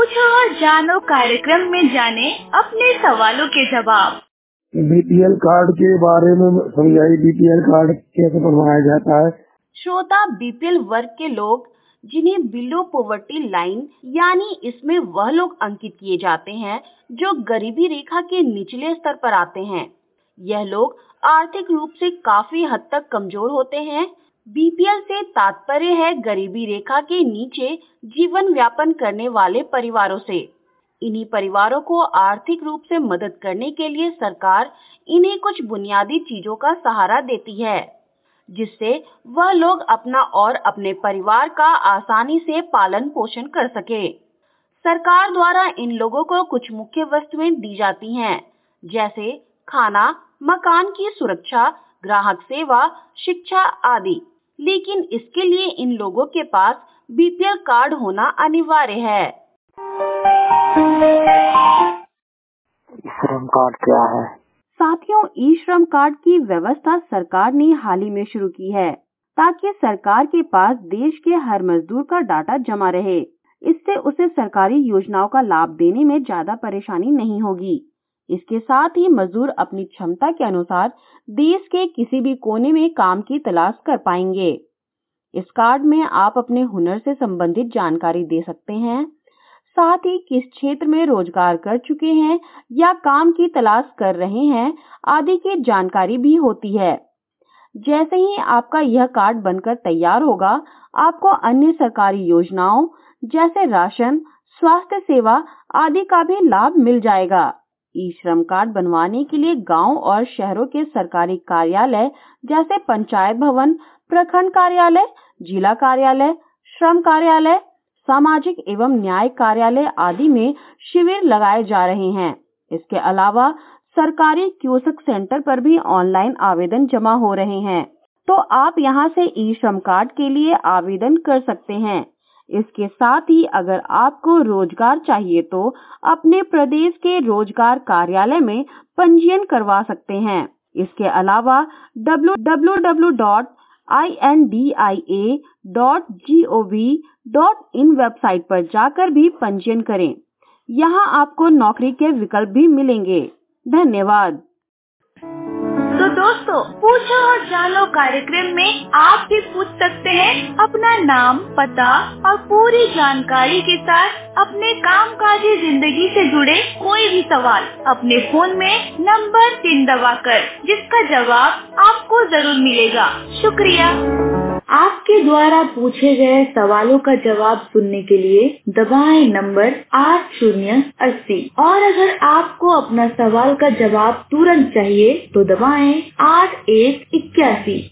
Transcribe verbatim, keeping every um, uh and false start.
पूछो और जानो कार्यक्रम में जाने अपने सवालों के जवाब। बीपीएल कार्ड के बारे में समझाइए, बीपीएल कार्ड कैसे बनवाया जाता है। श्रोता, बीपीएल वर्ग के लोग जिन्हें बिलो पॉवर्टी लाइन यानी इसमें वह लोग अंकित किए जाते हैं जो गरीबी रेखा के निचले स्तर पर आते हैं। यह लोग आर्थिक रूप से काफी हद तक कमजोर होते हैं। बीपीएल से तात्पर्य है गरीबी रेखा के नीचे जीवन व्यापन करने वाले परिवारों से। इन्हीं परिवारों को आर्थिक रूप से मदद करने के लिए सरकार इन्हें कुछ बुनियादी चीजों का सहारा देती है, जिससे वह लोग अपना और अपने परिवार का आसानी से पालन पोषण कर सके। सरकार द्वारा इन लोगों को कुछ मुख्य वस्तुएं दी जाती हैं, जैसे खाना, मकान की सुरक्षा, ग्राहक सेवा, शिक्षा आदि। लेकिन इसके लिए इन लोगों के पास बीपीएल कार्ड होना अनिवार्य है। श्रम कार्ड क्या है? साथियों, ई श्रम कार्ड की व्यवस्था सरकार ने हाल ही में शुरू की है, ताकि सरकार के पास देश के हर मजदूर का डाटा जमा रहे। इससे उसे सरकारी योजनाओं का लाभ देने में ज्यादा परेशानी नहीं होगी। इसके साथ ही मजदूर अपनी क्षमता के अनुसार देश के किसी भी कोने में काम की तलाश कर पाएंगे। इस कार्ड में आप अपने हुनर से संबंधित जानकारी दे सकते हैं, साथ ही किस क्षेत्र में रोजगार कर चुके हैं या काम की तलाश कर रहे हैं आदि की जानकारी भी होती है। जैसे ही आपका यह कार्ड बनकर तैयार होगा, आपको अन्य सरकारी योजनाओं जैसे राशन, स्वास्थ्य सेवा आदि का भी लाभ मिल जाएगा। ई श्रम कार्ड बनवाने के लिए गांव और शहरों के सरकारी कार्यालय जैसे पंचायत भवन, प्रखंड कार्यालय, जिला कार्यालय, श्रम कार्यालय, सामाजिक एवं न्याय कार्यालय आदि में शिविर लगाए जा रहे हैं। इसके अलावा सरकारी कियोस्क सेंटर पर भी ऑनलाइन आवेदन जमा हो रहे हैं, तो आप यहां से ई श्रम कार्ड के लिए आवेदन कर सकते हैं। इसके साथ ही अगर आपको रोजगार चाहिए तो अपने प्रदेश के रोजगार कार्यालय में पंजीयन करवा सकते हैं। इसके अलावा W W W dot I N D I A dot gov dot in website पर जाकर भी पंजीयन करें। यहाँ आपको नौकरी के विकल्प भी मिलेंगे। धन्यवाद। तो दोस्तों, पूछो और जानो कार्यक्रम में आप भी पूछ सकते हैं अपना नाम, पता और पूरी जानकारी के साथ अपने कामकाजी जिंदगी से जुड़े कोई भी सवाल अपने फोन में नंबर तीन दबाकर, जिसका जवाब आपको जरूर मिलेगा। शुक्रिया। आपके द्वारा पूछे गए सवालों का जवाब सुनने के लिए दबाएं नंबर आठ शून्य अस्सी और अगर आपको अपना सवाल का जवाब तुरंत चाहिए तो दबाएं आठ एक इक्यासी।